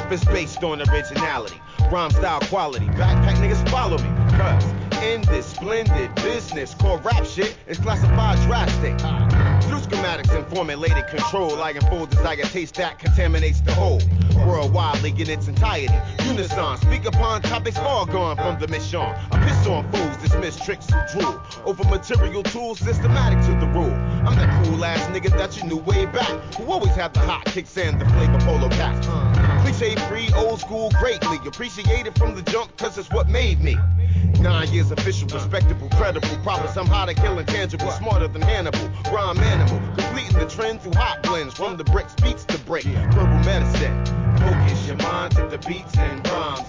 Rap is based on originality, rhyme style quality. Backpack niggas follow me, cuz in this splendid business called rap shit is classified drastic. Through schematics and formulated control, I unfold desire taste that contaminates the whole. Worldwidely in its entirety, unison, speak upon topics far gone from the mission. I piss on fools, dismiss tricks who drool over material tools, systematic to the rule. I'm that cool ass nigga that you knew way back, who always had the hot kicks and the flavor polo caps. Cliche free, old school, greatly appreciated from the jump, cause it's what made me. 9 years official, respectable, credible, proper, somehow to kill intangible, smarter than Hannibal, rhyme animal, completing the trend through hot blends, from the bricks beats to break, verbal medicine. Focus your mind to the beats and rhymes.